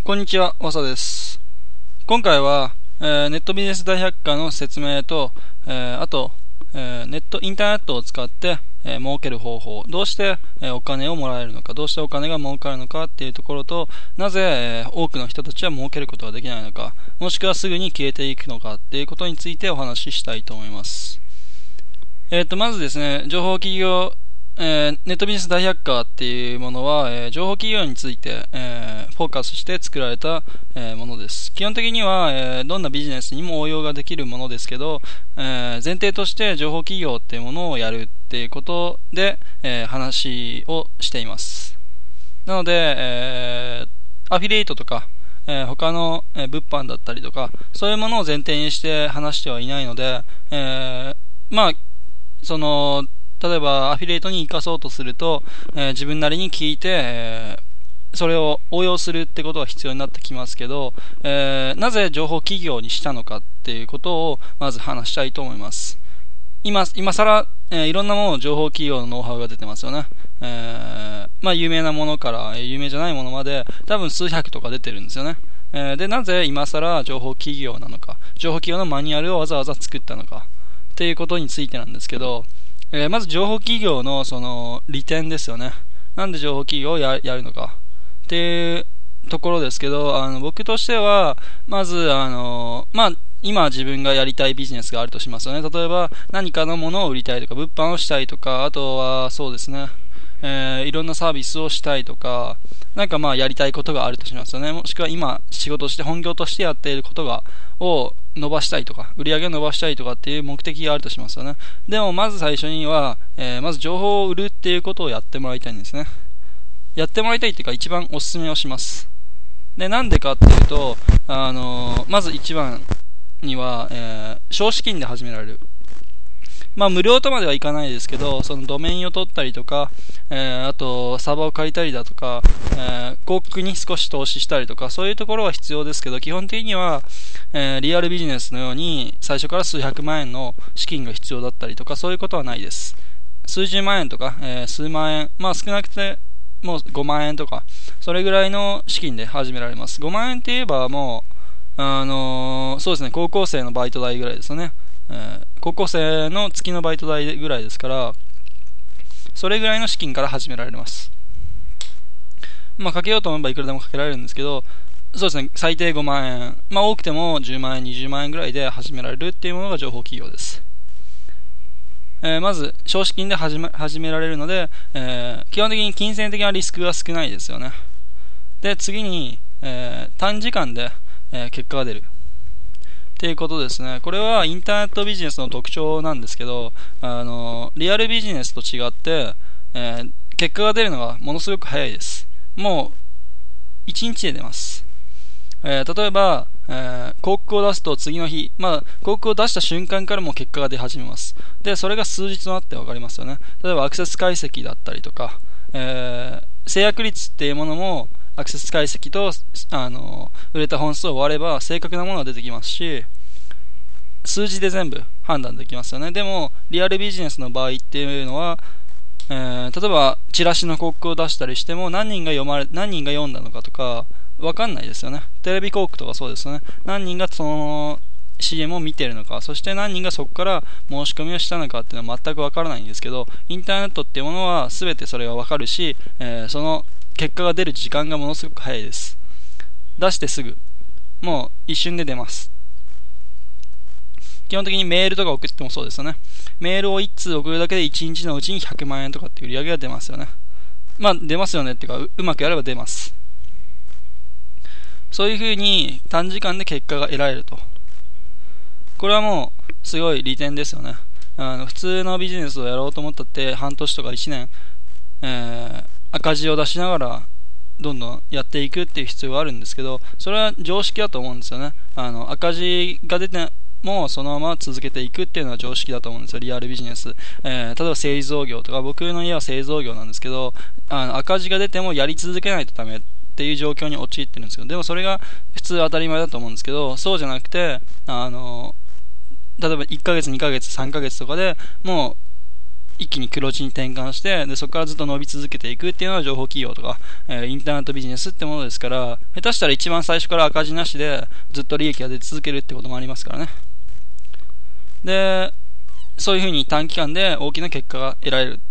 こんにちは、わさです。今回は、ネットビジネス大百科の説明と、あと、インターネットを使って、儲ける方法、どうして、お金をもらえるのか、どうしてお金が儲かるのかっていうところと、なぜ、多くの人たちは儲けることができないのか、もしくはすぐに消えていくのかっていうことについてお話ししたいと思います。まずですね、情報企業、ネットビジネス大百科っていうものは、情報企業について、フォーカスして作られた、ものです。基本的には、どんなビジネスにも応用ができるものですけど、前提として情報企業っていうものをやるっていうことで、話をしています。なので、アフィリエイトとか、他の、物販だったりとか、そういうものを前提にして話してはいないので、例えばアフィリエイトに活かそうとすると、自分なりに聞いて、それを応用するってことが必要になってきますけど、なぜ情報企業にしたのかっていうことをまず話したいと思います。今更、いろんなもの情報企業のノウハウが出てますよね。有名なものから有名じゃないものまで多分数百とか出てるんですよね。で、なぜ今更情報企業なのか、情報企業のマニュアルをわざわざ作ったのかっていうことについてなんですけど、まず情報企業のその利点ですよね。なんで情報企業をやるのかっていうところですけど、僕としてはまず今自分がやりたいビジネスがあるとしますよね。例えば何かのものを売りたいとか、物販をしたいとか、あとはそうですね、いろんなサービスをしたいとか、やりたいことがあるとしますよね。もしくは今仕事して本業としてやっていることを伸ばしたいとか、売り上げを伸ばしたいとかっていう目的があるとしますよね。でもまず最初には、まず情報を売るっていうことをやってもらいたいんですね。やってもらいたいっていうか一番おすすめをします。で、なんでかっていうと、まず一番には、少資金で始められる。無料とまではいかないですけど、そのドメインを取ったりとか、あとサーバーを借りたりだとか、広告に少し投資したりとか、そういうところは必要ですけど、基本的には、リアルビジネスのように最初から数百万円の資金が必要だったりとか、そういうことはないです。数十万円とか、数万円、少なくてもう5万円とか、それぐらいの資金で始められます。5万円って言えばもう、そうですね、高校生のバイト代ぐらいですよね。高校生の月のバイト代ぐらいですから、それぐらいの資金から始められます。かけようと思えばいくらでもかけられるんですけど、そうですね、最低5万円、多くても10万円、20万円ぐらいで始められるっていうものが情報企業です。まず少資金で始められるので、基本的に金銭的なリスクが少ないですよね。で、次に、短時間で、結果が出るっていうことですね。これはインターネットビジネスの特徴なんですけど、リアルビジネスと違って、結果が出るのがものすごく早いです。もう1日で出ます。例えば、広告を出すと次の日、広告を出した瞬間からもう結果が出始めます。で、それが数日となって分かりますよね。例えばアクセス解析だったりとか、制約率っていうものもアクセス解析と売れた本数を割れば正確なものが出てきますし、数字で全部判断できますよね。でもリアルビジネスの場合っていうのは、例えばチラシの広告を出したりしても何人が読んだのかとか分かんないですよね。テレビ広告とかそうですよね。何人がその CM を見ているのか、そして何人がそこから申し込みをしたのかっていうのは全く分からないんですけど、インターネットっていうものは全てそれが分かるし、その結果が出る時間がものすごく早いです。出してすぐ、もう一瞬で出ます。基本的にメールとか送ってもそうですよね。メールを1通送るだけで1日のうちに100万円とかっていう売り上げが出ますよね。出ますよねっていうか、うまくやれば出ます。そういう風に短時間で結果が得られると。これはもうすごい利点ですよね。普通のビジネスをやろうと思ったって半年とか1年、赤字を出しながらどんどんやっていくっていう必要があるんですけど、それは常識だと思うんですよね。赤字が出てもそのまま続けていくっていうのは常識だと思うんですよ、リアルビジネス。例えば製造業とか、僕の家は製造業なんですけど、赤字が出てもやり続けないとダメっていう状況に陥ってるんですよ。でもそれが普通当たり前だと思うんですけど、そうじゃなくて、例えば1ヶ月2ヶ月3ヶ月とかでもう一気に黒字に転換して、でそこからずっと伸び続けていくっていうのが情報企業とか、インターネットビジネスってものですから、下手したら一番最初から赤字なしでずっと利益が出続けるってこともありますからね。でそういうふうに短期間で大きな結果が得られる